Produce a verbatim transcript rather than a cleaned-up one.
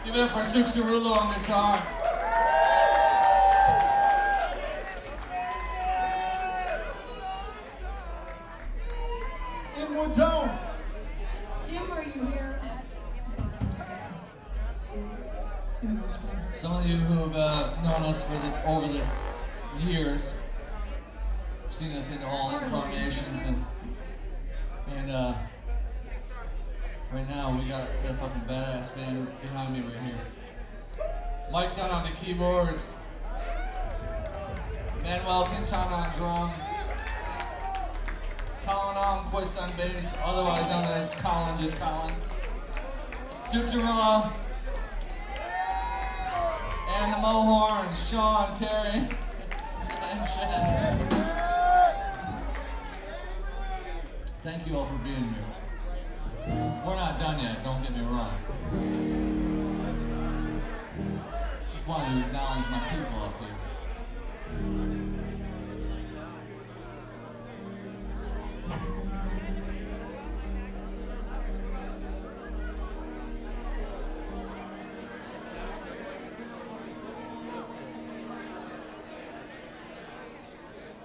Give it up for Suxarulo on guitar. In one tone. Jim, are you here? Some of you who have uh, known us for the, over the years have seen us in all incarnations, and and uh, right now we got a fucking badass band behind me right here. Mike Dunn on the keyboards, Manuel Quintana on drums, Colin Almquist on bass, otherwise known as Colin, just Colin, Suxarulo, and the Mohorn, Sean, Terry, and Chad. Thank you all for being here. We're not done yet, don't get me wrong. Just wanted to acknowledge my people up here.